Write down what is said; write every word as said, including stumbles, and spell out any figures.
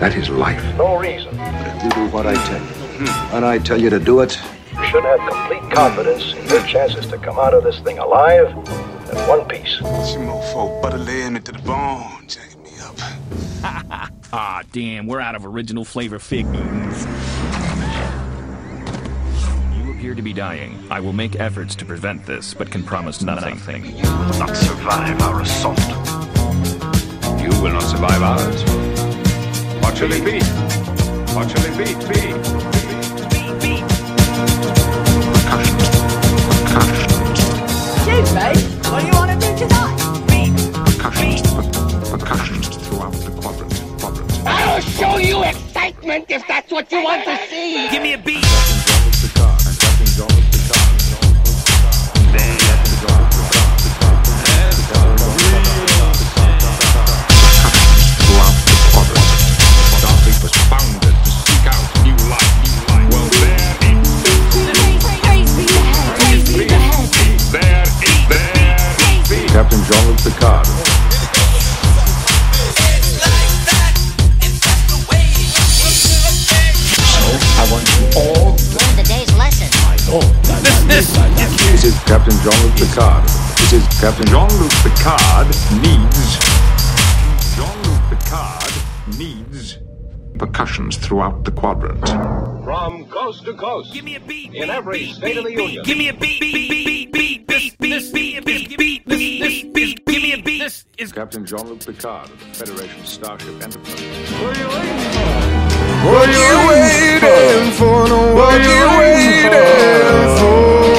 That is life. No reason. But if you do what I tell you, and I tell you to do it, You should have complete confidence in your chances to come out of this thing alive in one piece. She mofo butter laying me to the bone, jacking me up. Ah, damn, we're out of original flavor fig Newtons. You appear to be dying. I will make efforts to prevent this, but can promise nothing. You will not survive our assault. you will not survive ours. What shall it be? What shall it be? Be. Shoot, mate. What do you want to do tonight? Percussions, percussions throughout the quadrant. quadrant. I'll show you excitement if that's what you want to see. Give me a beat! Captain Jean-Luc Picard. It's like that, if that's the way it is. So, I want you all Learn the day's lesson. This, this, This is Captain Jean-Luc Picard. This is Captain Jean-Luc Picard needs... Jean-Luc Picard needs... percussions throughout the quadrant. From coast to coast, give me a beat, in beat, every beat, state of the beat, union. Give me a beat, beat, beat, beat, beat, beat, this, beat, beat, beat, this, this, beat, give me a beat. This is Captain Jean-Luc Picard of the Federation Starship Enterprise. What you waiting for? No, what you waiting for?